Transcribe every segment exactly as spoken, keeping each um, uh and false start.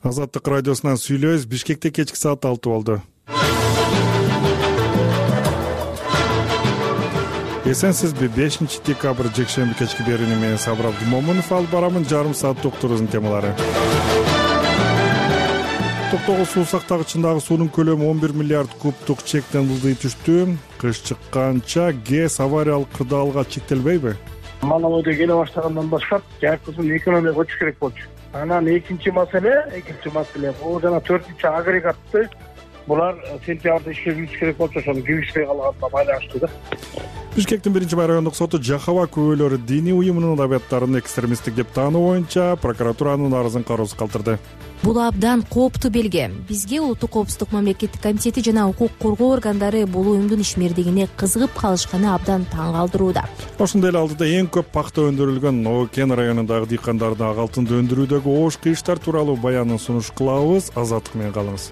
Азаттык радиосунан сүйлөбүз. Бишкекте кечки саат алты болду. Эсенсизби? бешинчи декабрь жекшемби кечки берүүнү менен Сабыр Абдумомунов алып барамын. Жарым саат докторубуздун темалары. Токтогул суу сактагычындагы суунун көлөмү он бир миллиард кубтук чектен ылдый түштү. Кыш чыкканча ГЭС авариялык кырдаалга чектелбейби? Малавойдо келе баштагандан баштап жаркызын экономияга өтүш керек болчу. Анан экинчи маселе, экинчи маселе бул жана төртүнчү агрегатты булар сентябрда ишке кириш керек болчу, ошону киришпей калганына байланыштуу да. Бишкектин биринчи райондук соту Жахава күбөлөрү диний уюмунун абияттарын экстремисттик деп таануу боюнча прокуратуранын арызын кароосуз калтырды. Бул абдан кооптуу белги. Бизге Улуттук коопсуздук мамлекеттик комитети жана укук коргоо органдары бул уюмдун ишмердигине кызыгып калышканы абдан таң калтырууда. Ошондой эле алдыда эң көп пахта өндүрүлгөн Ноокен районундагы дыйкандардын ак алтынды өндүрүүдөгү оош кыйыштар тууралуу баянын сунуш кылабыз. Азаттык менен калыңыз.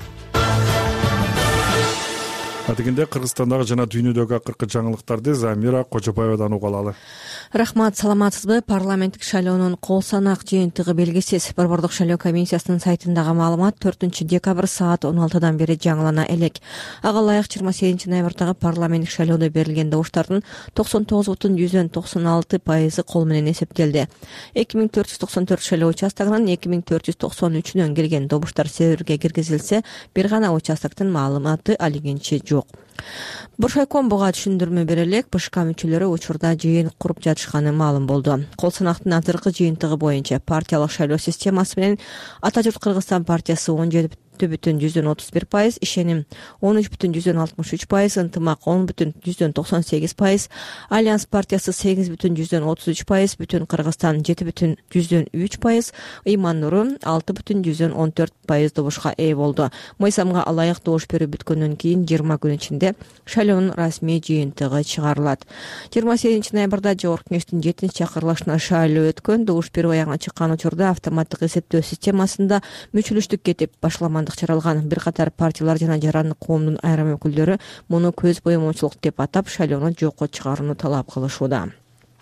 Атегенде Кыргызстандагы жана дүйнөдөгү акыркы жаңылыктарды Замира Кожобаевадан уга алалы. Рахмат, саламатсызбы? Парламенттик шайлоонун кол санак жыйынтыгы белгисиз. Борбордук шайлоо комиссиясынын сайтындагы маалымат төртүнчү декабрь саат он алтыдан бери жаңылана элек. Ага ылайык жыйырма сегизинчи ноябрдагы парламенттик шайлоодо берилген добуштардын токсон тогуз бутун жүздөн токсон алты пайызы кол менен эсептелди. эки миң төрт жүз токсон төрт шайлоо участогунан эки миң төрт жүз токсон үчүнөн келген добуштар себерге киргизилсе, бир гана участоктун маалыматы алигенче жок. Буршайком буга түшүндүрмө бере элек, БШК мүчөлөрү учурда жыйын куруп жатышканы маалым болду. Кол санактын азыркы жыйынтыгы боюнча партиялык шайлоо системасы менен Ата журт Кыргызстан партиясы он жети бүтүн жүздөн отуз бир пайыз, ишеним он үч бүтүн жүздөн алтымыш үч пайыз, ынтымак он бүтүн жүздөн токсон сегиз пайыз, Альянс партиясы сегиз бүтүн жүздөн отуз үч пайыз, Бүтүн Кыргызстан жети бүтүн жүздөн үч пайыз, Ыйман Нуру алты бүтүн жүздөн он төрт пайыз добушка ээ болду. Мыйсамга ылайык добуш берүү бүткөндөн кийин жыйырма күн ичинде шайлоонун расмий жыйынтыгы чыгарылат. жыйырма сегизинчи ноябрда Жогорку Кеңештин жетинчи чакырылышына шайлоо өткөн. Добуш берүү аягына чыккан учурда автоматтык эсептөө системасында мүчүлүштүк кетип, башламандык чаралган. Бир катар партиялар жана жарандык коомдун айрым өкүлдөрү муну көз боемоочулук деп атап, шайлоону жокко чыгарууну талап кылышууда.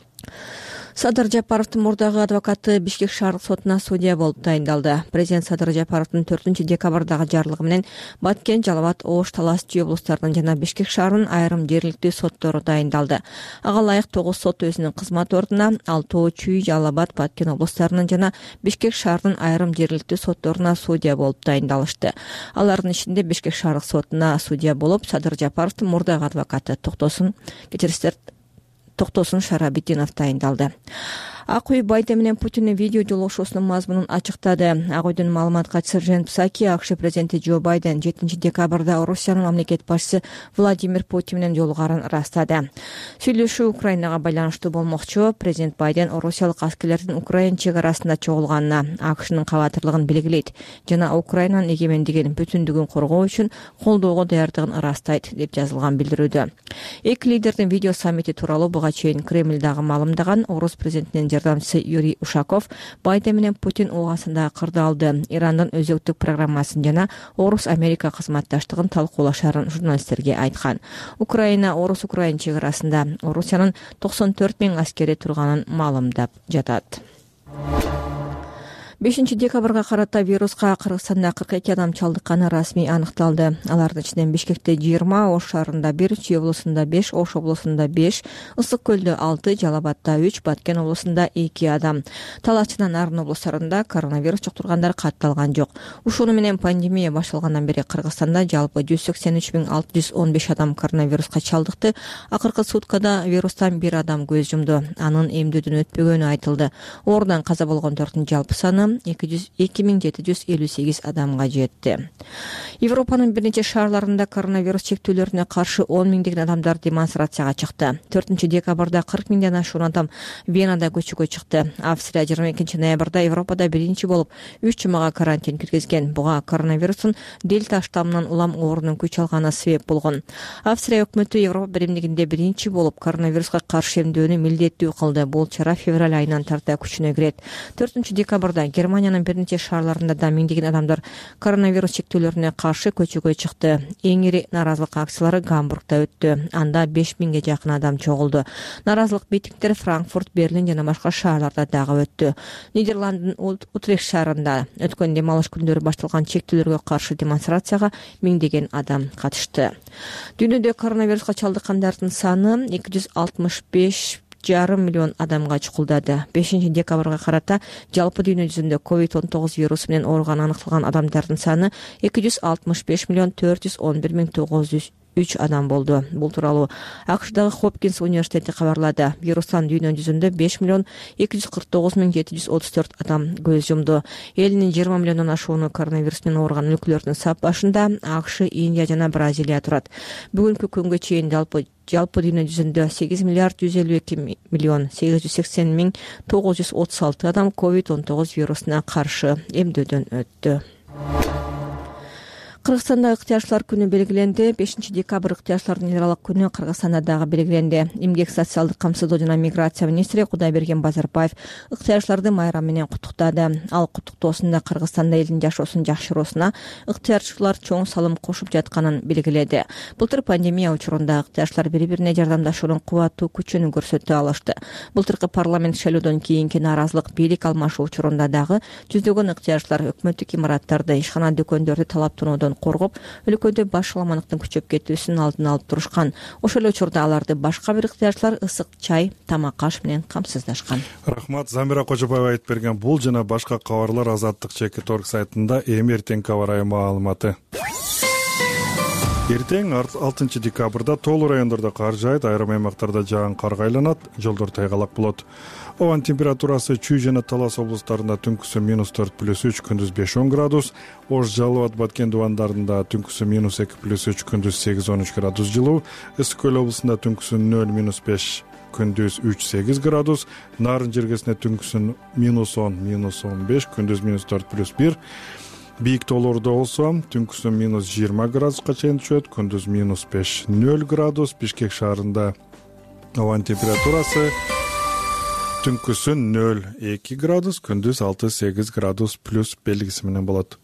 Садыр Жапаровдун мурдагы адвокаты Бишкек шаардык сотуна судья болуп тайындалды. Президент Садыр Жапаровдун төртүнчү декабрдагы жарлыгы менен Баткен, Жалал Абад, Ош, Талас, Чүй облустарынын жана Бишкек шаарынын айрым жергиликтүү сотттору тайындалды. Ага ылайык тогуз сот өзүнүн кызмат ордуна, алтоо Чүй, Жалал Абад, Баткен облустарынын жана Бишкек шаарынын айрым жергиликтүү сотторуна судья болуп тайындалышты. Алардын ичинде Бишкек шаардык сотуна судья болуп Садыр Жапаровдун мурдагы адвокаты Токтосун кечирисиздер Токтосун Шарабитдинов тайындалды. Ак үй Байден менен Путиндин видео жолугушуусунун мазмунун ачыктады. Ак үйдүн маалымат катчысы Жен Псаки АКШ президенти Джо Байден жетинчи декабрда Орусиянын мамлекет башчысы Владимир Путин менен жолугарын ырастады. Сүйлөшүү Украинага байланыштуу болмокчу. Президент Байден орусиялык аскерлердин Украина чек арасында чогулганына АКШнын кабатырлыгын белгилейт жана Украинанын эгемендигин, бүтүндүгүн коргоо үчүн колдоого даярдыгын ырастайт деп жазылган билдирүүдө. Эки лидердин видео саммити тууралуу буга чейин Кремлдагы маалымдаган. Орус президентинин жардамчысы Юрий Ушаков Байден менен Путин угасындагы кырдаалды, Ирандын өзөктүк программасын жана Орус-Америка кызматташтыгын талкуулашарын журналисттерге айткан. Украина Орус-Украин чек арасында Орусиянын токсон төрт миң аскери турганын маалымдап жатат. бешинчи декабрга карата вируска Кыргызстанда кырк эки адам чалдыкканы расмий аныкталды. Алардын ичинен Бишкекте жыйырма, Ош шаарында бир, Чүй облусунда беш, Ош облусунда беш, Ысык көлдө алты, Жалал Абадда үч, Баткен облусунда эки адам. Талас жана Нарын облустарында коронавирус жуктургандар катталган жок. Ушуну менен пандемия башталгандан бери Кыргызстанда жалпы жүз сексен үч миң алты жүз он беш адам коронавируска чалдыкты. Акыркы суткада вирустан бир адам көз жумду. Анын эмдөөдөн өтпөгөнү айтылды. Оорудан каза болгондордун жалпы саны эки миң жети жүз элүү сегиз адамга жетти. Европанын бир нече шаарларында коронавирус чектөөлөрүнө каршы он миңдеген адамдар демонстрацияга чыкты. төртүнчү декабрда кырк миңден ашуун адам Венада көчөгө чыкты. Австрия жыйырма экинчи ноябрда Европада биринчи болуп үч жумага карантин киргизген. Буга коронавирустун дельта штаммынан улам оорунун күч алганы себеп болгон. Австрия өкмөтү Европа биримдигинде биринчи болуп коронавируска каршы эмдөөнү милдеттүү кылды. Бул чара февраль айынан тарта күчүнө кирет. төртүнчү декабрда Германиянын бир нече шаарларында да миңдеген адамдар коронавирус чектөөлөрүнө каршы көчөгө чыкты. Эң ири нааразылык акциялары Гамбургда өттү. Анда беш миңге жакын адам чогулду. Нааразылык митингдер Франкфурт, Берлин жана башка шаарларда дагы өттү. Нидерланддын Утрехт шаарында өткөн дем алыш күндөрү башталган чектөөлөргө каршы демонстрацияга миңдеген адам катышты. Дүйнөдө коронавируска чалдыккандардын саны эки жүз алтымыш беш жарым миллион адамга чукулдады. бешинчи декабрга карата жалпы дүйнө жүзүндө ковид он тогуз вирусу менен ооруган аныкталган адамдардын саны эки жүз алтымыш беш миллион төрт жүз он бир миң тогуз жүз үч адам болду. Бул тууралуу АКШдагы Хопкинс университети кабарлады. Вирустан дүйнө жүзүндө беш миллион эки жүз кырк тогуз миң жети жүз отуз төрт адам көз жумду. Элинин жыйырма миллиондон ашууну коронавирус менен ооруган өлкөлөрдүн сап башында АКШ, Индия жана Бразилия турат. Бүгүнкү күнгө чейин жалпы жалпы дүйнө жүзүндө сегиз миллиард жүз элүү эки миллион сегиз жүз сексен миң тогуз жүз отуз алты адам ковид он тогуз вирусуна каршы эмдөөдөн өттү. Кыргызстанда ыктыярчылар күнү белгиленди. бешинчи декабрь ыктыярчылардын эл аралык күнү Кыргызстанда дагы белгиленди. Эмгек, социалдык камсыздоо жана миграция министри Кудайберген Базарбаев ыктыярчыларды майрам менен куттуктады. Ал куттуктоосунда Кыргызстанда элдин жашоосун жакшыруусуна ыктыярчылар чоң салым кошуп жатканын белгиледи. Былтыр пандемия учурунда ыктыярчылар бири-бирине жардамдашуунун кубаттуу күчүн көрсөтө алышты. Былтыркы парламент шайлоодон кийинки нааразылык бийлик алмашуу учурунда дагы жүздөгөн ыктыярчылар өкмөттүк имараттарды, ишкана, дүкөндөрдү талаптоодон коргоп, өлкөдө баш ыламандыктын күчөп кетүүсүнүн алдын алып турушкан. Ошол эле учурда аларды башка бир ыктыярчылар ысык чай, тамак аш менен камсыздашкан. Рахмат, Замира Кожобаева айтып берген бул жана башка кабарлар Азаттык чекит орг сайтында эми эртең кабар маалыматы. Эртең алтынчы декабрда тоолуу райондордо кар жаайт, айрым аймактарда жааган карга айланат, жолдор тайгалак болот. Абанын температурасы Чүй жана Талас облустарында түнкүсү минус төрт плюс үч, күндүз беш он градус, Ош, Жалал Абад, Баткен дубандарында түнкүсү минус эки плюс үч, күндүз сегиз он үч градус жылуу, Ысык Көл облусунда түнкүсү нөл минус беш, күндүз үч сегиз градус, Нарын жергесинде түнкүсү минус он минус он беш, күндүз минус төрт плюс бир, Бийик тоолордо болсо түнкүсү минус жыйырма градуска чейин түшөт, күндүз минус беш нөл градус, Бишкек шаарында абанын температурасы түнкүсү нөл эки градус, күндүз алты сегиз градус плюс белгиси менен болот.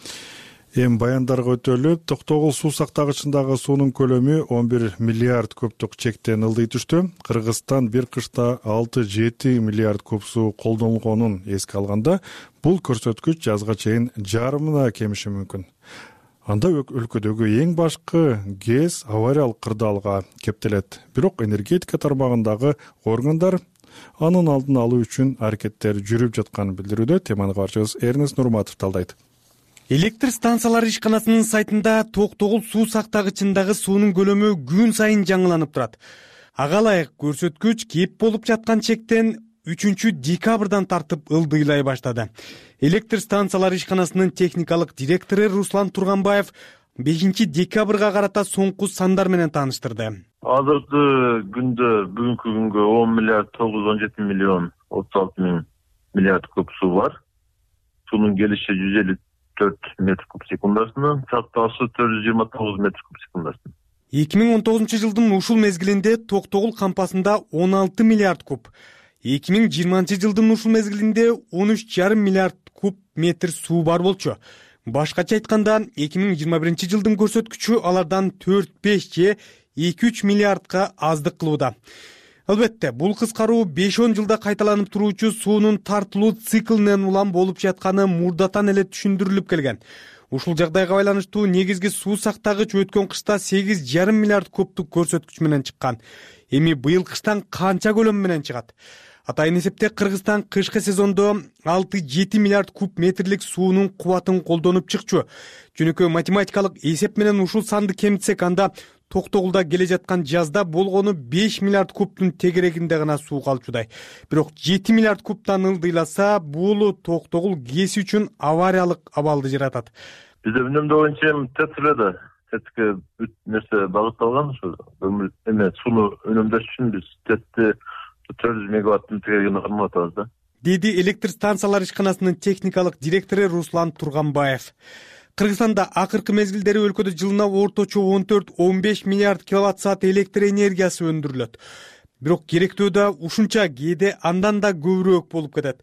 Эми баяндарга өтөлүп, Токтогул суу сактагычындагы суунун көлөмү он бир миллиард кубтук чектен ылдый түштү. Кыргызстан бир кышта алты жети миллиард куб суу колдонулгонун эске алганда, бул көрсөткүч жазга чейин жарымына кемиши мүмкүн. Анда өлкөдөгү эң башкы ГЭС авариялык кырдаалга кептелет. Бирок энергетика тармагындагы органдар анын алдын алуу үчүн аракеттер жүрүп жатканын билдирүүдө. Теманы кабарчыбыз Эрнест Нурматов талдайт. Электр станциялары ишканасынын сайтында Токтогул суу сактагычындагы суунун көлөмү күн сайын жаңыланып турат. Ага ылайык көрсөткүч кеп болуп жаткан чектен үчүнчү декабрдан тартып ылдыйлай баштады. Электр станциялары ишканасынын техникалык директору Руслан Турганбаев бешинчи декабрга карата соңку сандар менен тааныштырды. Азыркы күндө бүгүнкү күнгө он миллиард тогуз жүз он жети миллион отуз алты миң миллиард куб суу бар. Суунун келиши жүз элүү төрт метр куб секундасына, сактаасы төрт жүз жыйырма тогуз метр куб секундасына. эки миң он тогузунчу жылдын ушул мезгилинде Токтогул кампасында он алты миллиард куб, эки миң жыйырманчы жылдын ушул мезгилинде он үч жарым миллиард куб метр суу бар болчу. Башкача айтканда, эки миң жыйырма биринчи жылдын көрсөткүчү алардан төрт беш же эки үч миллиардка аздык кылууда. Албетте, бул кыскаруу беш он жылда кайталанып туруучу суунун тартылуу циклинен улам болуп жатканы мурдатан эле түшүндүрүлүп келген. Ушул жагдайга байланыштуу негизги суу сактагыч өткөн кышта сегиз жарым миллиард кубтук көрсөткүч менен чыккан. Эми быйыл кыштан канча көлөм менен чыгат? Атайын эсепте Кыргызстан кышкы сезондо алты жети миллиард куб метрлик суунун кубатын колдонуп чыкчу. Жөнөкөй математикалык эсеп менен ушул санды кемитсек, анда Токтогулда келе жаткан жазда болгону беш миллиард кубтун тегерегинде гана суу калчудай. Бирок жети миллиард кубтан ылдыйласа, бул Токтогул ГЭС үчүн авариялык абалды жаратат. Бизде үнөмдөө боюнча тетиледи. Тетке нерсе багытталган ушу. Эме сууну үнөмдөш үчүн биз тетти төрт жүз мегаваттын тегерегине кармап атабыз да. Деди электр станциялар ишканасынын техникалык директору Руслан Турганбаев. Кыргызстанда акыркы мезгилдери өлкөдө жылына орточо он төрт он беш миллиард киловатт саат электр энергиясы өндүрүлөт. Бирок керектөө да ушунча, кээде андан да көбүрөөк болуп кетет.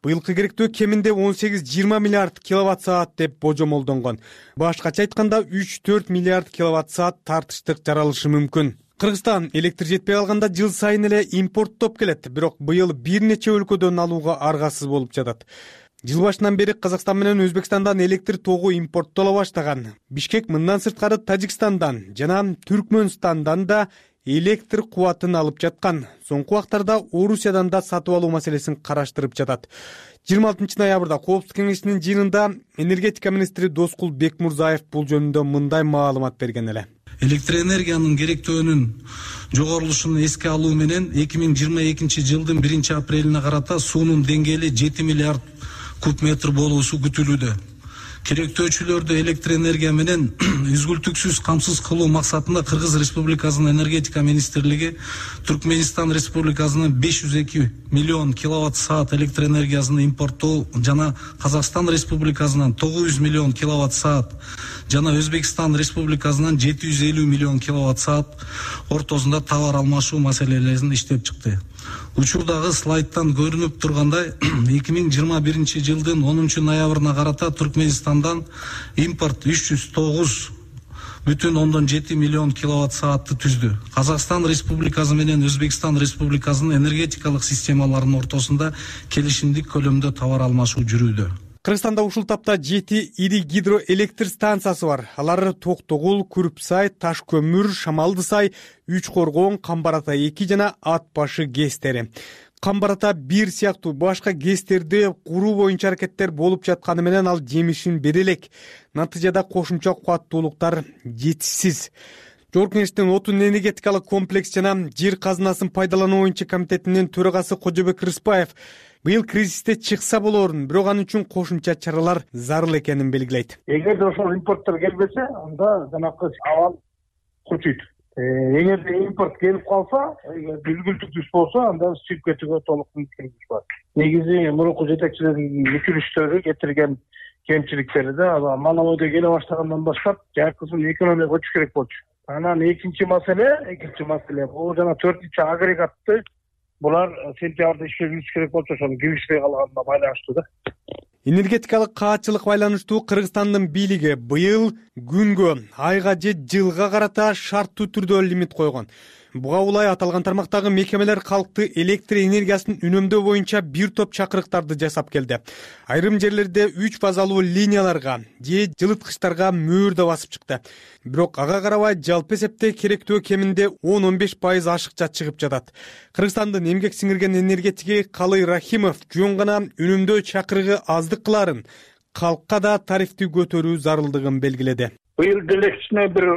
быйылкы керектөө кеминде он сегиз жыйырма миллиард киловатт саат деп божомолдонгон. Башкача айтканда үч төрт миллиард киловатт саат тартыштык жаралышы мүмкүн. Кыргызстан электр жетпей калганда жыл сайын эле импорттоп келет, бирок быйыл бир нече өлкөдөн алууга аргасыз болуп жатат. Жыл башынан бери Казакстан менен Өзбекстандан электр тогу импорттола баштаган. Бишкек мындан сырткары Тажикстандан жана Түркмөнстандан да электр кубатын алып жаткан. Соңку убактарда Орусиядан да сатып алуу маселесин караштырып жатат. жыйырма алтынчы ноябрда Коопсуздук кеңешинин жыйынында энергетика министри Доскул Бекмурзаев бул жөнүндө мындай маалымат берген эле. Электр энергиянын керектөөнүн жогорулушун эске алуу менен эки миң жыйырма экинчи жылдын биринчи апрелине карата суунун деңгээли жети миллиард куб метр болуусу күтүлүүдө. Керектөөчүлөрдү электр энергия менен үзгүлтүксүз камсыз кылуу максатында Кыргыз Республикасынын энергетика министрлиги Түркменистан Республикасынын беш жүз эки миллион киловатт саат электр энергиясын импорттоо жана Казакстан Республикасынан тогуз жүз миллион киловатт саат жана Өзбекстан Республикасынан жети жүз элүү миллион киловатт саат ортосунда товар алмашуу маселелерин иштеп чыкты. Учурдагы слайдтан көрүнүп тургандай, эки миң жыйырма биринчи жылдын онунчу ноябрына карата Түркменистандан импорт үч жүз тогуз бүтүн ондон жети миллион киловатт саатты түздү. Казакстан Республикасы менен Өзбекстан Республикасынын энергетикалык системаларынын ортосунда келишимдик көлөмдө товар алмашуу жүрүүдө. Кыргызстанда ушул тапта жети ири гидроэлектр станциясы бар. Алар Токтогул, Күрүпсай, Таш көмүр, Шамалдысай, Үч Коргон, Камбарата эки жана Ат башы ГЭСтери. Камбарата бир сыяктуу башка ГЭСтерди куруу боюнча аракеттер болуп жатканы менен ал жемишин бере элек. Натыйжада кошумча кубаттуулуктар жетишсиз. Жогорку Кеңештин отун энергетикалык комплекс жана жер казынасын пайдалануу боюнча комитетинин төрагасы Кожобек Рыспаев быйыл кризисте чыкса болорун, бирок анын үчүн кошумча чаралар зарыл экенин белгилейт. Эгерде ошол импорттор келбесе, анда жанакы абал курчуйт. Эгерде импорт келип калса, үзгүлтүксүз болсо, анда чыгып кетүүгө толук мүмкүнлүк бар. Негизи мурунку жетекчилердин өкүлүштөрү кетирген кемчиликтери да Малавойдо келе баштагандан баштап жайкысын экономияга өтүш керек болчу. Анан экинчи маселе, экинчи маселе бул жана төртүнчү агрегатты булар сентябрда иштетилиш керек болчу, ошону киришпей калганына байланыштуу да. Энергетикалык каатчылык байланыштуу Кыргызстандын бийлиги быйыл күнгө, айга же жылга карата шарттуу түрдө лимит койгон. Буга улай аталган тармактагы мекемелер калкты электр энергиясын үнөмдөө боюнча бир топ чакырыктарды жасап келди. Айрым жерлерде үч фазалуу линияларга же жылыткычтарга мөөр да басып чыкты. Бирок ага карабай жалпы эсепте керектөө кеминде он он беш пайыз ашыкча чыгып жатат. Кыргызстандын эмгек сиңирген энергетиги Калый Рахимов жөн гана үнөмдөө чакырыгы аздык кыларын, калкка да тарифти көтөрүү зарылдыгын белгиледи. Быйыл деле кичине бир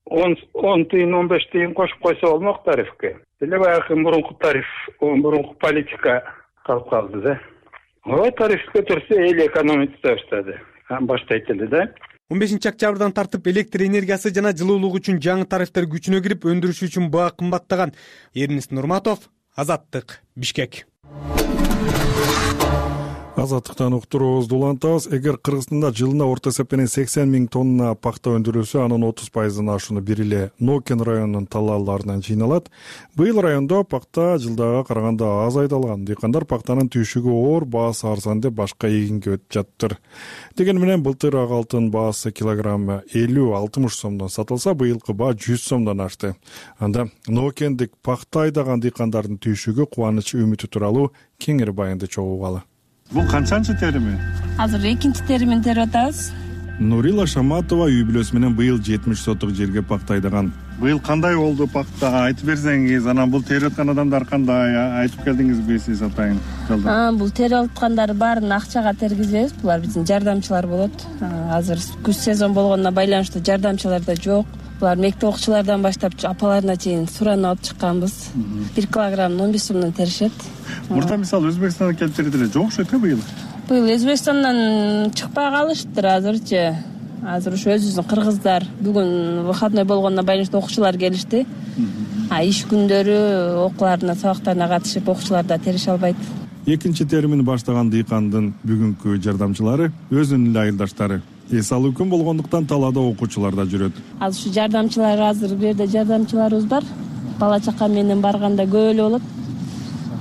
он тыйын он беш тыйын кошуп койсо болмок тарифке. Деле баягы мурунку тариф, мурунку политика калып калды да. Ой, тариф көтөрсө эл экономить баштады. Баштайт эле да. он бешинчи октябрдан тартып электр энергиясы жана жылуулук үчүн жаңы тарифтер күчүнө кирип, өндүрүш үчүн баа кымбаттаган. Эрнис Нурматов, Азаттык, Бишкек. Азаттыктан уктуруубузду улантабыз. Эгер Кыргызстанда жылына орто эсеп менен сексен миң тонна пахта өндүрүлсө, анын отуз пайызын ашууну бир эле Нокен районунун талааларынан жыйналат. Быйыл райондо пахта жылдага караганда аз айдалган. Дыйкандар пахтанын түйшүгү оор, баасы арзан деп башка эгинге өтүп жатыр. Деген менен былтыр ак алтын баасы килограммы элүү алтымыш сомдон сатылса, быйылкы баа жүз сомдон ашты. Анда Нокендик пахта айдаган дыйкандардын түйшүгү, кубанычы, үмүтү тууралуу кеңири баянды чогуугалы. Бул канчанчы терими? Азыр экинчи теримин терип атабыз. Нурила Шаматова үй бүлөсү менен быйыл жетимиш соток жерге пахта айдаган. Быйыл кандай болду пахта? Айтып берсеңиз, анан бул терип аткан адамдар кандай? Айтып келдиңизби сиз атайын? А, бул терип аткандар баарын акчага тергизебиз. Булар биздин жардамчылар болот. Азыр күз сезон болгонуна байланыштуу жардамчылар да жок. Булар мектеп окуучулардан баштап апаларына чейин суранып алып чыкканбыз. бир килограмм он беш сомдон теришет. Мурда мисалы Өзбекстандан келип терди эле, жок окшойт э быйыл? Быйыл Өзбекстандан чыкпай калыштыр азырчы. Азыр ушу өзүбүздүн кыргыздар бүгүн выходной болгонуна байланыштуу окуучулар келишти. А иш күндөрү окууларына, сабактарына катышып окуучулар да терише албайт. Экинчи теримин баштаган дыйкандын бүгүнкү жардамчылары өзүнүн эле айылдаштары. Эс алуу күн болгондуктан талаада окуучулар да жүрөт. Азыр ушу жардамчылар азыр бу жерде жардамчыларыбыз бар. Бала чака менен барганда көп эле болот.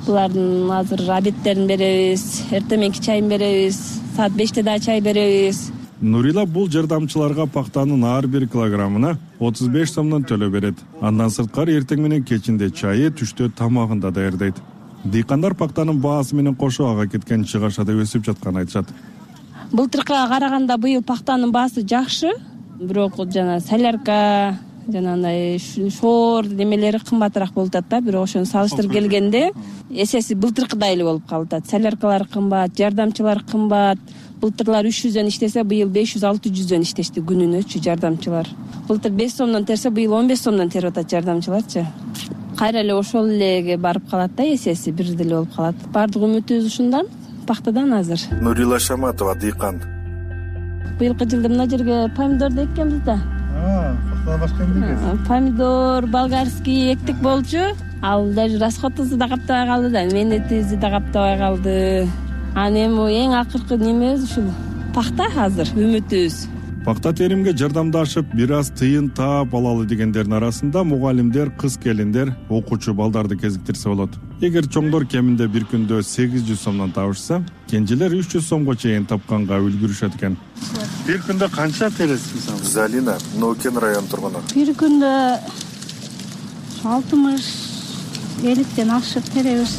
булардын азыр обедтерин беребиз, эртеменки чайын беребиз, саат беште да чай беребиз. Нурила бул жардамчыларга пактанын ар бир килограммына отуз беш сомдон төлөп берет. Андан сырткары эртең менен кечинде чайы, түштө тамагын да даярдайт. Дыйкандар пактанын баасы менен кошо ага кеткен чыгаша да өсүп жатканын айтышат. Былтыркыга караганда быйыл пактанын баасы жакшы, бирок жана солярка, жанагындай шоор немелери кымбатыраак болуп атат да, бирок ошону салыштырып келгенде эсеси былтыркыдай эле болуп калып атат. Соляркалар кымбат, жардамчылар кымбат. Былтырлар үч жүздөн иштесе, быйыл беш жүз алты жүздөн иштешти күнүнөчү жардамчылар. Былтыр беш сомдон терсе, быйыл он беш сомдон терип атат жардамчыларчы. Кайра эле ошол элеге барып калат да, эсеси бирдей эле болуп калат. Бардык үмүтүбүз ушундан, пактадан азыр. Нурила Шаматова, дыйкан. Быйылкы жылда мына жерге помидорду эккенбиз да. А, пактадан башка эмне экесиз? Помидор, болгарский эктик болчу. Ал даже расходубузду да каптабай калды да, менетибизди да каптабай калды. Анан эми эң акыркы немебиз ушул пакта азыр үмүтүбүз. Пакта теримге жардамдашып, бир аз тыйын таап алалы дегендердин арасында мугалимдер, кыз келиндер, окуучу балдарды кезиктирсе болот. Эгер чоңдор кеминде бир күндө сегиз жүз сомдон табышса, кенжелер үч жүз сомго чейин тапканга үлгүрүшөт экен. Бир күндө канча тересиз мисалы? Залина, Нокен район тургуну. Бир күндө алтымыш элүүдөн ашык теребиз.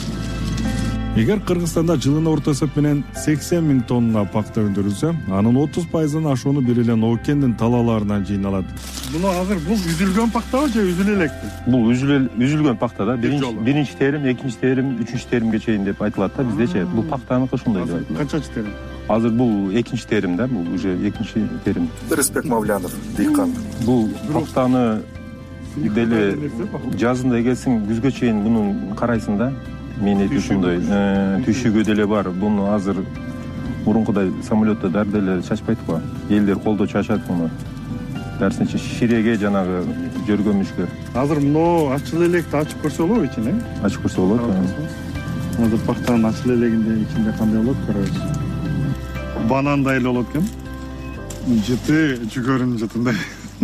Эгер Кыргызстанда жылына орто эсеп менен сексен миң тонна пакта өндүрүлсө, анын отуз пайызын ашууну бир эле Ноокендин талааларынан жыйналат. Муну азыр бул үзүлгөн пактабы же үзүлө элекпи? Бул үзүлгөн пакта да. Биринчи терим, экинчи терим, үчүнчү теримге чейин деп айтылат да биздечи. Бул пактаныкы ушундай деп айтылат. Канчанчы терим? Азыр бул экинчи терим да, бул уже экинчи терим. Респект Мавлянов, дыйкан. Бул пактаны деле жазында эгесиң, күзгө чейин муну карайсың да. Менети ушундай түшүгү деле бар. Буну азыр мурункудай самолетто дар деле чачпайт го. Элдер колдо чачат муну. Дарсынча ширеге жанагы жөргөмүшкө. Азыр муну ачыл электи ачып көрсө болобу ичине? Ачып көрсө болот. Азыр пактанын ачыл элегинде ичинде кандай болот көрөбүз. Банандай эле болот экен. Жыты жүгөрүнүн жытындай.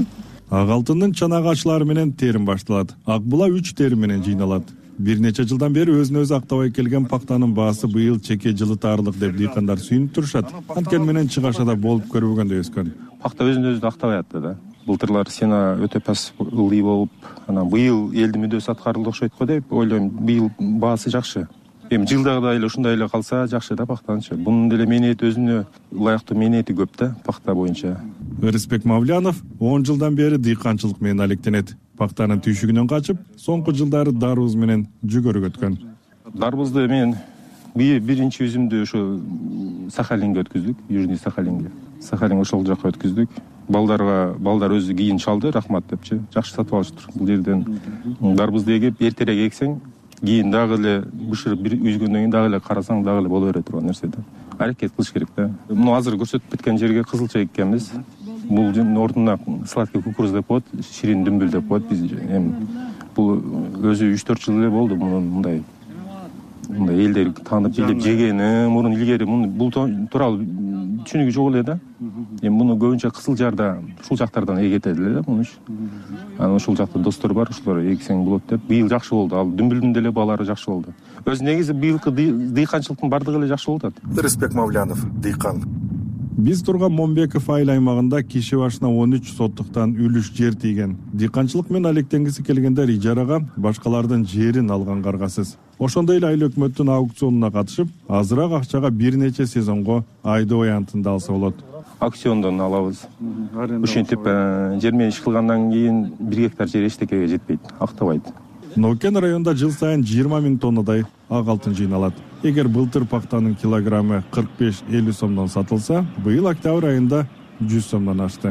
Ак алтындын чанагачылары менен терим башталат. Ак була үч терим менен жыйналат. Бир нече жылдан бери өзүн өзү актабай келген пактанын баасы быйыл чеке жылытаарлык деп дыйкандар сүйүнүп турушат. Анткени менен чыгашада болуп көрбөгөндө өскөн. Пакта өзүн өзү актабай атты да. Былтырлар сена өтө пас ылдый болуп, анан быйыл элдин мүддөсү аткарылды окшойт го деп ойлойм. Быйыл баасы жакшы. Эми жылдагыдай эле ушундай эле калса жакшы да пактанчы. Бунун деле менети өзүнө ылайыктуу менети көп да пакта боюнча. Респект Мавлянов он жылдан бери дыйканчылык менен алектенет. Пактанын түйшүгүнөн качып, соңку жылдары дарбыз менен жүгөрүгө өткөн. Дарбызды мен биринчи үзүмдү ошо Сахалинге өткүздүк, Южный Сахалинге. Сахалин ошол жака өткүздүк. Балдарга, балдар өзү кийин чалды, рахмат депчи. Жакшы сатып алыштыр. Бул жерден дарбызды эгип, эртерээк эксең, кийин дагы эле бышырып бир үзгөндөн кийин дагы эле карасаң дагы эле боло бере турган нерсе да. Аракет кылыш керек да. Муну азыр көрсөтүп кеткен жерге кызылча эккенбиз. Бул ордуна сладкий кукуруз деп коет, ширин дүмбүл деп коет биз. Эми бул өзү үч төрт жыл эле болду мындай. Мындай элдер таанып билип жегени, мурун илгери бул тууралуу түшүнүгү жок эле да. Эми муну көбүнчө Кызыл Жарда, ушул жактардан эгетет эле да мунуч. Анан ушул жакта достор бар, ушулар эксең болот деп. Быйыл жакшы болду. Ал дүмбүлдүн деле баалары жакшы болду. Өз негизи быйылкы дыйканчылыктын бардыгы эле жакшы болуп атат. Респект Мавлянов, дыйкан. Биз турган Момбеков айыл аймагында киши башына он үч соттуктан үлүш жер тийген. Дыйканчылык менен алектенгиси келгендер ижарага башкалардын жерин алганга аргасыз. Ошондой эле айыл өкмөттүн аукционуна катышып, азыраак акчага бир нече сезонго айдоо аянтында алса болот. Аукциондон алабыз. Ушинтип жер менен иш кылгандан кийин бир гектар жер эчтекеге жетпейт, актабайт. Нокен районунда жыл сайын жыйырма миң тоннадай ак алтын жыйналат. Эгер былтыр пактанын килограммы кырк беш элүү сомдон сатылса, быйыл октябрь айында жүз сомдон ашты.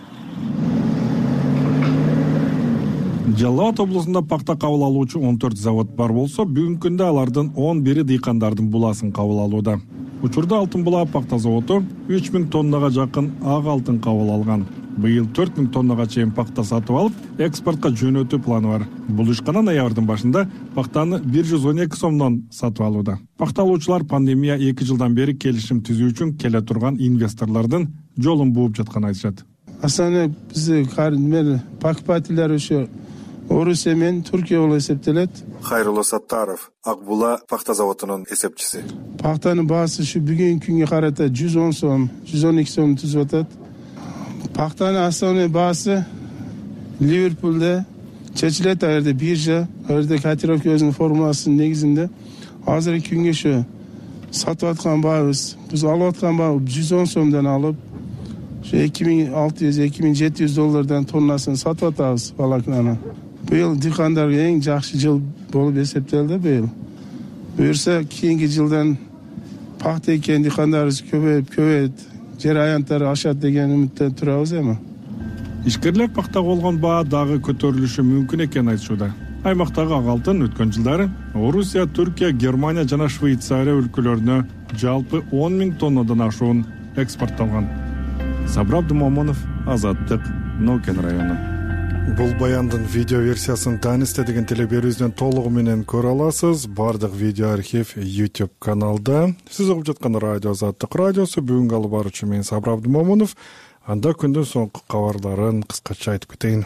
Жалал Абад облусунда пакта кабыл алуучу он төрт завод бар болсо, бүгүнкү күндө алардын он бири дыйкандардын буласын кабыл алууда. Учурда Алтын булаа пакта заводу үч миң тоннага жакын ак алтын кабыл алган. Быйыл төрт миң тоннага чейин пакта сатып алып, экспортко жөнөтүү планы бар. Бул ишкана ноябрдын башында пактаны бир жүз он эки сомдон сатып алууда. Пакта алуучулар пандемия эки жылдан бери келишим түзүү үчүн келе турган инвесторлордун жолун бууп жатканын айтышат. Асаны биз кардын покупательдер ошо Орусия менен Түркия болуп эсептелет. Хайрулла Саттаров, Ак Була пахта заводунун эсепчиси. Пахтанын баасы ушу бүгүнкү күнгө карата жүз он сом, жүз он эки сом түзүп атат. Пахтанын основной баасы Ливерпулде чечилет, а жерде биржа, а жерде котировка өзүнүн формуласынын негизинде. Азыркы күнгө ушу сатып аткан баабыз, биз алып аткан баабыз жүз он сомдон алып, эки миң алты жүз эки миң жети жүз доллардан тоннасын сатып атабыз балакнаны. Быйыл дыйкандарга эң жакшы жыл болуп эсептелди быйыл. Буюрса кийинки жылдан пахта экен дыйкандарыбыз көбөйүп көбөйөт, жер аянттары ашат деген үмүттөн турабыз эми. Ишкерлер пахта болгон баа дагы көтөрүлүшү мүмкүн экенин айтышууда. Аймактагы ак алтын өткөн жылдары Орусия, Түркия, Германия жана Швейцария өлкөлөрүнө жалпы он миң тоннадан ашуун экспортталган. Сабыр Абдымомунов, Азаттык, Наукен району. Бул баяндын видео версиясын Танисте деген телеберүүбүздөн толугу менен көрө аласыз. Бардык видео архив YouTube каналда. Сиз угуп жаткан радио Азаттык радиосу. Бүгүнкү алып баруучу мен Сабыр Абдымомунов. Анда күндүн соңку кабарларын кыскача айтып кетейин.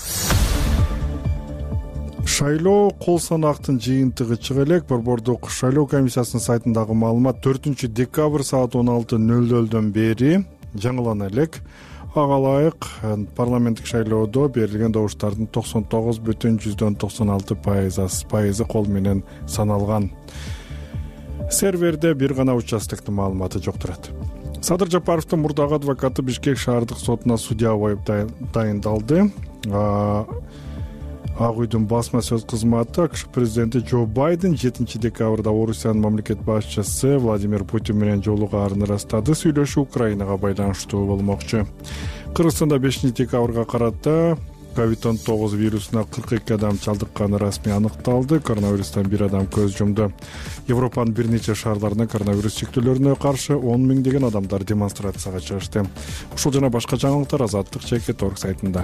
Шайлоо кол санактын жыйынтыгы чыга элек. Борбордук шайлоо комиссиясынын сайтындагы маалымат төртүнчү декабрь саат он алты нөл нөлдөн бери жаңылана элек. Ага ылайык парламенттик шайлоодо берилген добуштардын токсон тогуз бүтүн жүздөн токсон алты пайызы кол менен саналган. Серверде бир гана участоктун маалыматы жок турат. Садыр Жапаровдун мурдагы адвокаты Бишкек шаардык сотуна судья болуп дайындалды. Ак үйдүн басма сөз кызматы АКШ президенти Джо Байден жетинчи декабрда Орусиянын мамлекет башчысы Владимир Путин менен жолугаарын ырастады. Сүйлөшүү Украинага байланыштуу болмокчу. Кыргызстанда бешинчи декабрга карата ковид он тогуз вирусуна кырк эки адам чалдыкканы расмий аныкталды. Коронавирустан бир адам көз жумду. Европанын бир нече шаарларында коронавирус чектөөлөрүнө каршы он миңдеген адамдар демонстрацияга чыгышты. Ушул жана башка жаңылыктар Азаттык чекит точка орг сайтында.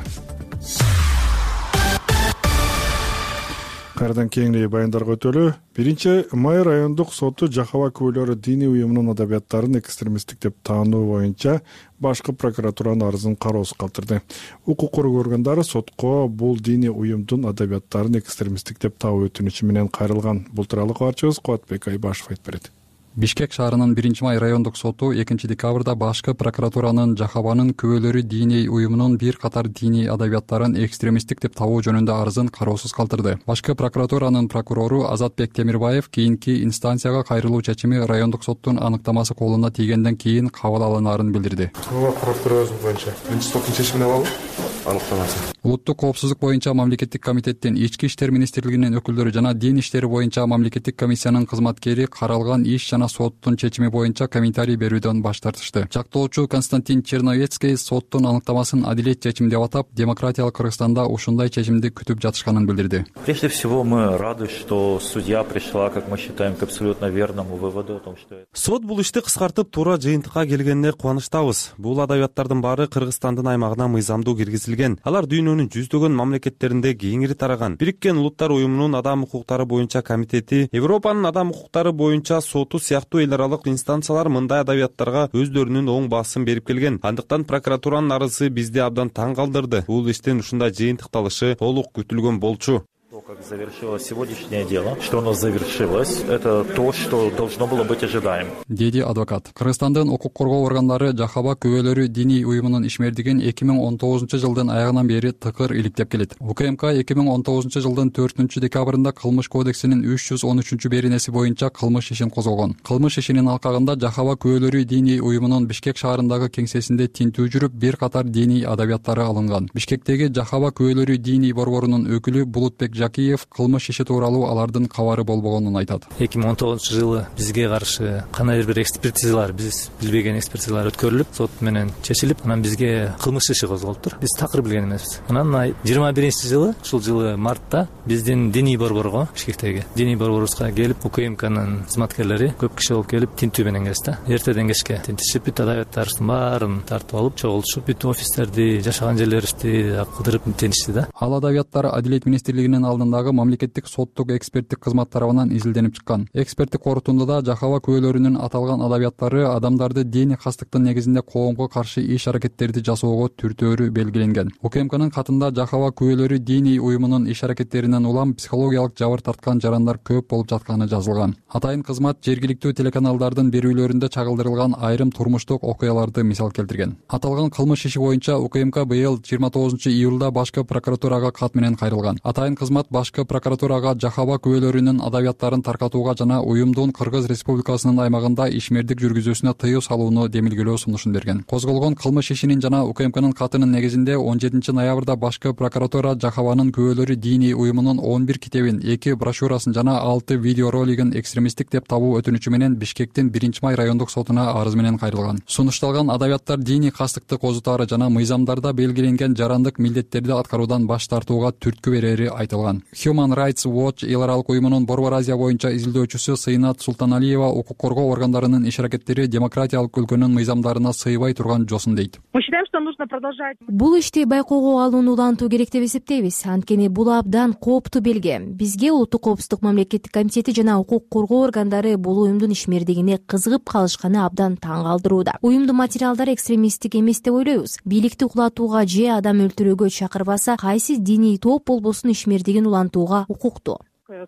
Кайрадан кеңири баяндарга өтөлү. Биринчи май райондук соту Жахава күбөлөрү диний уюмунун адабияттарын экстремисттик деп таануу боюнча башкы прокуратуранын арызын кароосуз калтырды. Укук коргоо органдары сотко бул диний уюмдун адабияттарын экстремисттик деп табуу өтүнүчү менен кайрылган. Бул тууралуу кабарчыбыз Кубатбек Айбашев айтып берет. Бишкек шаарынын биринчи май райондук соту экинчи декабрда башкы прокуратуранын Жахабанын күбөлөрү диний уюмунун бир катар диний адабияттарын экстремисттик деп табуу жөнүндө арызын кароосуз калтырды. Башкы прокуратуранын прокурору Азатбек Темирбаев кийинки инстанцияга кайрылуу чечими райондук соттун аныктамасы колуна тийгенден кийин кабыл алынаарын билдирди. Прокурор боюнча биринчи соттун чечимине алып аныктамасы. Улуттук коопсуздук боюнча мамлекеттик комитеттин, Ички иштер министрлигинин өкүлдөрү жана дин иштери боюнча мамлекеттик комиссиянын кызматкери каралган иш жана соттун чечими боюнча комментарий берүүдөн баш тартышты. Жактоочу Константин Черновецкий соттун аныктамасын адилет чечим деп атап, демократиялык Кыргызстанда ушундай чечимди күтүп жатышканын билдирди. Прежде всего, мы рады, что судья пришла, как мы считаем, к абсолютно верному выводу о том, что сот бул ишти кыскартып туура жыйынтыкка келгенине кубанычтабыз. Бул адабияттардын баары Кыргызстандын аймагына мыйзамдуу киргизилген. Алар дүйнөнүн жүздөгөн мамлекеттеринде кеңири тараган. Бириккен Улуттар уюмунун адам укуктары боюнча комитети, Европанын адам укуктары боюнча соту сыяктуу эл аралык инстанциялар мындай адабияттарга өздөрүнүн оң баасын берип келген. Андыктан прокуратуранын арызы бизди абдан таң калтырды. Бул иштин ушундай жыйынтыкталышы толук күтүлгөн болчу. То, как завершилось сегодняшнее дело, что оно завершилось, это то, что должно было быть ожидаемо. Деди адвокат. Кыргызстандын укук коргоо органдары Жахаба күбөлөрү диний уюмунун ишмердигин эки миң он тогузунчу жылдын аягынан бери тыкыр иликтеп келет. УКМК эки миң он тогузунчу жылдын төртүнчү декабрында кылмыш кодексинин үч жүз он үчүнчү беренеси боюнча кылмыш ишин козгогон. Кылмыш ишинин алкагында Жахаба күбөлөрү диний уюмунун Бишкек шаарындагы кеңсесинде тинтүү жүрүп, бир катар диний адабияттары алынган. Бишкектеги Жахаба күбөлөрү диний борборунун өкүлү Булутбек Жакиев кылмыш иши тууралуу алардын кабары болбогонун айтат. эки миң он тогузунчу жылы бизге каршы кандайдыр бир экспертизалар, биз билбеген экспертизалар өткөрүлүп, сот менен чечилип, анан бизге кылмыш иши козголуптур. Биз такыр билген эмеспиз. Анан жыйырма биринчи жылы, ушул жылы мартта биздин диний борборго, Бишкектеги диний борборубузга келип, УКМКнын кызматкерлери көп киши болуп келип, тинтүү менен келишти да. Эртеден кечке тинтишип, бүт адабияттардын баарын тартып алып, чогултушуп, бүт офистерди, жашаган жерлерибизди кыдырып тинтишти да. Ал адабияттар Адилет министрлигинин алдындагы мамлекеттик соттук эксперттик кызмат тарабынан изилденип чыккан. Эксперттик корутундуда Жахава күбөлөрүнүн аталган адабияттары адамдарды диний кастыктын негизинде коомго каршы иш аракеттерди жасоого түртөөрү белгиленген. УКМКнын катында Жахава күбөлөрү диний уюмунун иш аракеттеринен улам психологиялык жабыр тарткан жарандар көп болуп жатканы жазылган. Атайын кызмат жергиликтүү телеканалдардын берүүлөрүндө чагылдырылган айрым турмуштук окуяларды мисал келтирген. Аталган кылмыш иши боюнча УКМК быйыл жыйырма тогузунчу июлда башкы прокуратурага кат менен кайрылган. Атайын кызмат башкы прокуратурага Жахава күбөлөрүнүн адабияттарын таркатууга жана уюмдун Кыргыз Республикасынын аймагында ишмердик жүргүзүүсүнө тыюу салууну демилгелөө сунушун берген. Козголгон кылмыш ишинин жана УКМКнын катынын негизинде он жетинчи ноябрда башкы прокуратура Жахаванын күбөлөрү диний уюмунун он бир китебин, эки брошюрасын жана алты видеоролигин экстремисттик деп табуу өтүнүчү менен Бишкектин биринчи май райондук сотуна арыз менен кайрылган. Сунушталган адабияттар диний кастыкты козутаары жана мыйзамдарда белгиленген жарандык милдеттерди аткаруудан баш тартууга түрткү берери айтылган. Human Rights Watch эл аралык уюмунун Борбор Азия боюнча изилдөөчүсү Сыйнат Султаналиева укук коргоо органдарынын иш аракеттери демократиялык өлкөнүн мыйзамдарына сыйбай турган жосун дейт. Бул ишти байкоого алууну улантуу керек деп эсептейбиз. Анткени бул абдан кооптуу белге. Бизге Улуттук коопсуздук мамлекеттик комитети жана укук коргоо органдары бул уюмдун ишмердигине кызыгып калышканы абдан таң калтырууда. Уюмдун материалдары экстремисттик эмес деп ойлойбуз. Бийликти угулатууга же адам өлтүрүүгө чакырбаса, кайсы диний топ болбосун ишмердигин улантууга укуктуу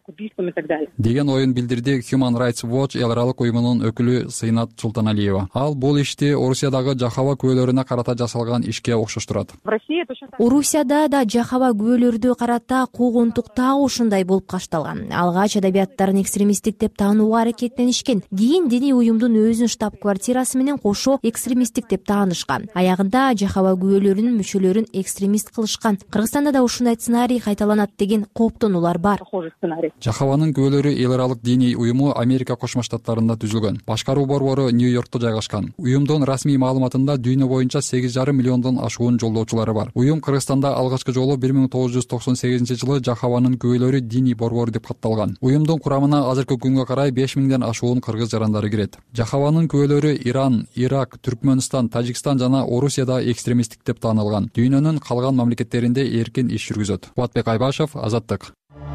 деген оюн билдирди Human Rights Watch эл аралык уюмунун өкүлү Сыйнат Султаналиева. Ал бул ишти Орусиядагы Жахава күбөлөрүнө карата жасалган ишке окшоштурат. Орусияда да Жахава күбөлөрдү карата куугунтук так ушундай болуп кашталган. Алгач адабияттарын экстремисттик деп таанууга аракеттенишкен. Кийин диний уюмдун өзүнүн штаб-квартирасы менен кошо экстремисттик деп таанышкан. Аягында Жахава күбөлөрүнүн мүчөлөрүн экстремист кылышкан. Кыргызстанда да ушундай сценарий кайталанат деген кооптонуулар бар. Жахаванын күбөлөрү эл аралык диний уюму Америка Кошмо Штаттарында түзүлгөн. Башкаруу борбору Нью-Йоркто жайгашкан. Уюмдун расмий маалыматында дүйнө боюнча сегиз жарым миллиондон ашуун жолдоочулары бар. Уюм Кыргызстанда алгачкы жолу бир миң тогуз жүз токсон сегизинчи жылы Жахаванын күбөлөрү диний борбору деп катталган. Уюмдун курамына азыркы күнгө карай беш миңден ашуун кыргыз жарандары кирет. Жахаванын күбөлөрү Иран, Ирак, Түркмөнстан, Тажикстан жана Орусияда экстремисттик деп таанылган. Дүйнөнүн калган мамлекеттеринде эркин иш жүргүзөт. Кубатбек Айбашев, Азаттык.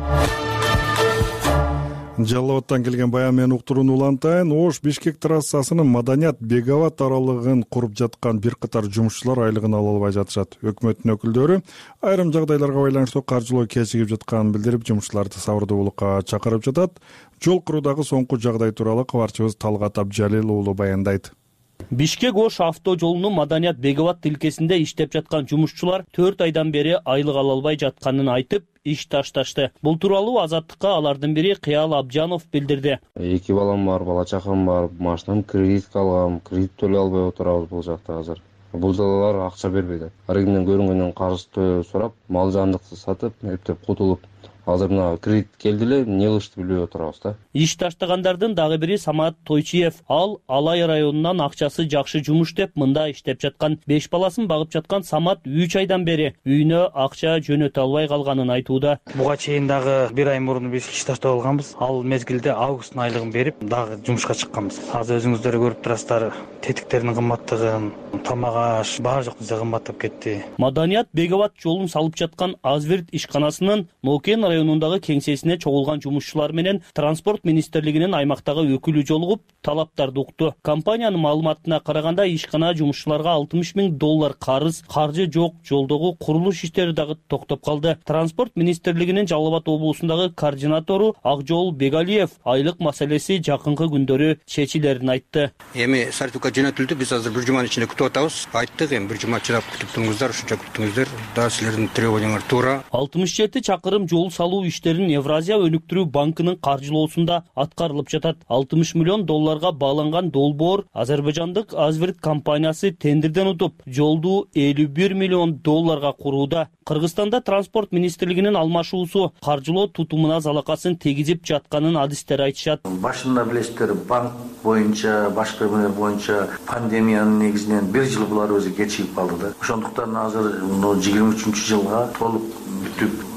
Жалал Абадтан келген баян менен уктурууну улантайын. Ош Бишкек трассасынын Маданият Беговат аралыгын куруп жаткан бир катар жумушчулар айлыгын ала албай жатышат. Өкмөттүн өкүлдөрү айрым жагдайларга байланыштуу каржылоо кечигип жатканын билдирип, жумушчуларды сабырдуулукка чакырып жатат. Жол куруудагы соңку жагдай тууралуу кабарчыбыз Талгат Абжалил уулу баяндайт. Бишкек Ош авто жолунун Маданият Беговат тилкесинде иштеп жаткан жумушчулар төрт айдан бери айлык ала албай жатканын айтып, иш ташташты. Бул тууралуу Азаттыкка алардын бири Кыял Абжанов билдирди. Эки балам бар, бала чакам бар, машинам кредитке алгам, кредит төлөй албай отурабыз бул жакта азыр. Бул жалалар акча бербейт. Ар кимден көрүнгөндөн карыз сурап, мал жандыкты сатып, эптеп кутулуп, азыр мына кредит келди эле, эмне кылышты билбей отурабыз да. Иш таштагандардын дагы бири Самат Тойчиев. Ал Алай районунан акчасы жакшы жумуш деп мында иштеп жаткан. Беш баласын багып жаткан Самат үч айдан бери үйүнө акча жөнөтө албай калганын айтууда. Буга чейин дагы бир ай мурун биз иш таштап алганбыз. Ал мезгилде августтун айлыгын берип, дагы жумушка чыкканбыз. Азыр өзүңүздөр көрүп турасыздар, тетиктердин кымбаттыгын, тамак аш баары жок нерсе кымбаттап кетти. Маданият Беговат жолун салып жаткан Азверт ишканасынын Нокен районундагы кеңсесине чогулган жумушчулар менен транспорт министрлигинин аймактагы өкүлү жолугуп, талаптарды укту. Компаниянын маалыматына караганда ишкана жумушчуларга алтымыш миң доллар карыз, каржы жок, жолдогу курулуш иштери дагы токтоп калды. Транспорт министрлигинин Жалал Абад облусундагы координатору Акжол Бегалиев айлык маселеси жакынкы күндөрү чечилерин айтты. Эми сартификат жөнөтүлдү, биз азыр бир жуманын ичинде күтүп атабыз. Айттык, эми бир жума чыдап күтүп туруңуздар, ушунча күтүңүздөр. Да силердин требованияңар туура. алтымыш жети чакырым жол салуу иштерин Евразия өнүктүрүү банкынын каржылоосунда аткарылып жатат. алтымыш миллион долларга бааланган долбоор Азербайжандык Азверт компаниясы тендерден утуп, жолду элүү бир миллион долларга курууда. Кыргызстанда транспорт министрлигинин алмашуусу каржылоо тутумуна залакасын тегизип жатканын адистер айтышат. Башында билесиздер, банк боюнча, башка бирнер боюнча пандемиянын негизинен бир жыл булар өзү кечигип калды да. Ошондуктан азыр жыйырма үчүнчү жылга толук бүтүп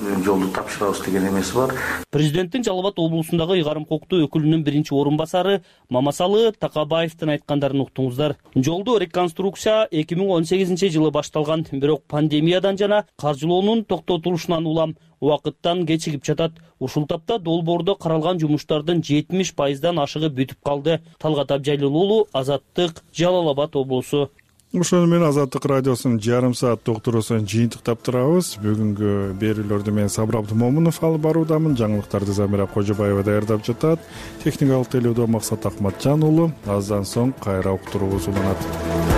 жолду тапшырабыз деген эмеси бар. Президенттин Жалал Абад облусундагы ыйгарым укуктуу өкүлүнүн биринчи орун басары Мамасалы Такабаевдин айткандарын уктуңуздар. Жолду реконструкция эки миң он сегизинчи жылы башталган, бирок пандемиядан жана каржылоонун токтотулушунан улам убакыттан кечигип жатат. Ушул тапта долбоордо каралган жумуштардын жетимиш пайыздан ашыгы бүтүп калды. Талгат Абжайлыл уулу, Азаттык, Жалал Абад облусу. Ошону менен Азаттык радиосунун жарым саат уктуруусун жыйынтыктап турабыз. Бүгүнкү берүүлөрдү мен Сабыр Абдымомунов алып баруудамын. Жаңылыктарды Замира Кожобаева даярдап жатат. Техникалык тейлөөдө Максат Акматжан уулу. Аздан соң кайра уктуруубуз уланат.